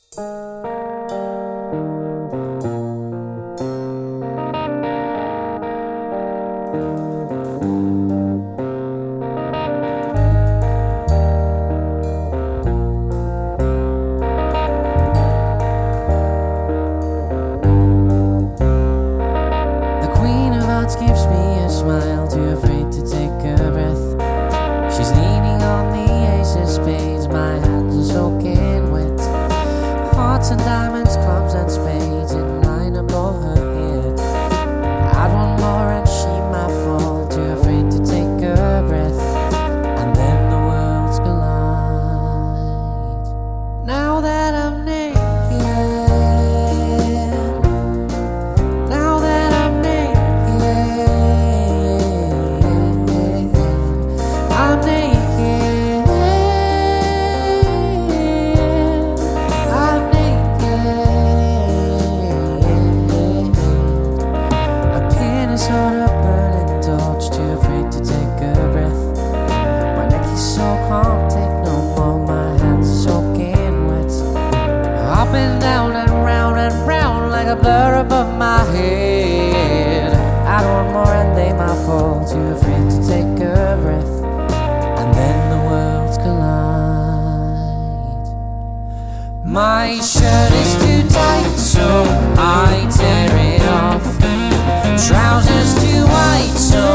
Gives me a smile, too afraid to take a breath. She's leaning on the ace of spades, my hands are soaking wet. Hearts and diamonds, clubs and spades in line above her head. Add one more and she might fall, too afraid to take a breath. And then the worlds collide. Now that I'm naked, sort of burning torch, too afraid to take a breath. My neck is so calm, take no more, my hands are soaking wet. Up and down and round like a blur above my head. Add one more and they might fall, too afraid to take a breath. And then the worlds collide. My shirt is too tight, so I tear it off. Trousers too white, so